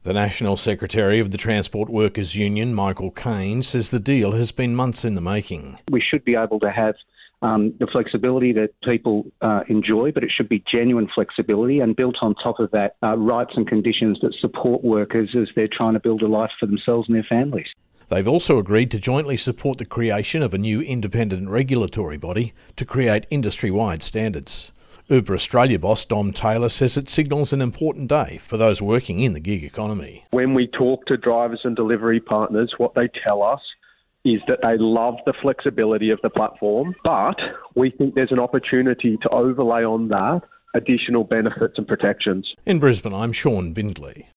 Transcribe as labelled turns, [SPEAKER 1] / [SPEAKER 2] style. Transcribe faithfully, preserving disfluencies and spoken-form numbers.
[SPEAKER 1] The National Secretary of the Transport Workers Union, Michael Caine, says the deal has been months in the making.
[SPEAKER 2] We should be able to have um, the flexibility that people uh, enjoy, but it should be genuine flexibility and built on top of that uh, rights and conditions that support workers as they're trying to build a life for themselves and their families.
[SPEAKER 1] They've also agreed to jointly support the creation of a new independent regulatory body to create industry-wide standards. Uber Australia boss Dom Taylor says it signals an important day for those working in the gig economy.
[SPEAKER 3] When we talk to drivers and delivery partners, what they tell us is that they love the flexibility of the platform, but we think there's an opportunity to overlay on that additional benefits and protections.
[SPEAKER 1] In Brisbane, I'm Sean Bindley.